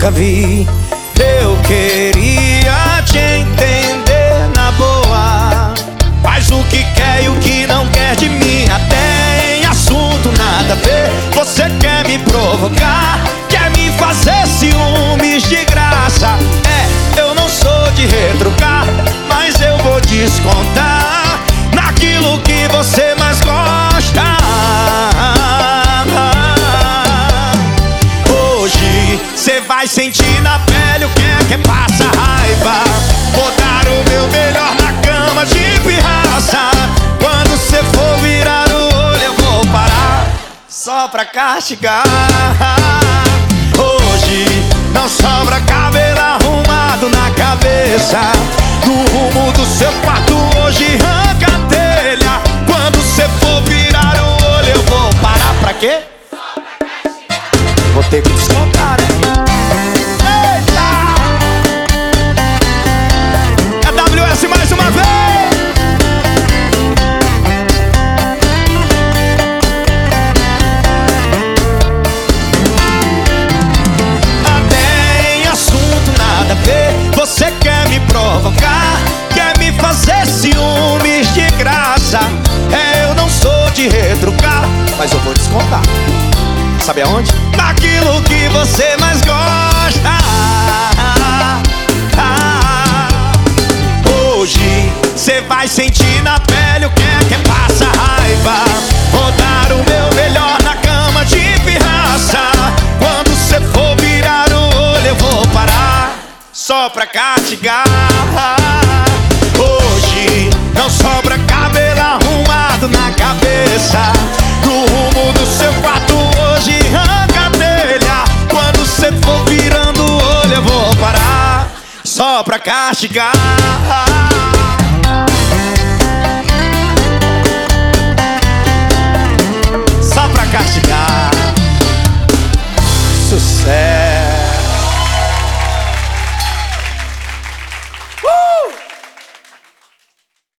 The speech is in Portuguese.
nunca vi. Eu queria te entender na boa, faz o que quer e o que não quer de mim, até em assunto nada a ver. Você quer me provocar, quer me fazer ciúmes de graça. Eu não sou de retrucar, mas eu vou descontar naquilo que você mais gosta. Hoje cê vai sentir na pele o que é passa raiva. Vou dar o meu melhor na cama de pirraça. Quando cê for virar o olho eu vou parar só pra castigar. Hoje não sobra cabelo arrumado na cabeça. No rumo do seu quarto hoje arranca a telha. Quando cê for virar o olho eu vou parar pra quê? Vou ter que descontar, né? Eita! É WS mais uma vez! Até em assunto nada a ver. Você quer me provocar, quer me fazer ciúmes de graça. Eu não sou de retrucar, mas eu vou descontar. Sabe aonde? Naquilo que você mais gosta. Hoje cê vai sentir na pele o que passa raiva. Vou dar o meu melhor na cama de pirraça. Quando cê for virar o olho eu vou parar só pra castigar. Hoje não sobra cabelo arrumado na cabeça. No rumo do seu quarto hoje arranca a telha. Quando cê for virando o olho eu vou parar só pra castigar.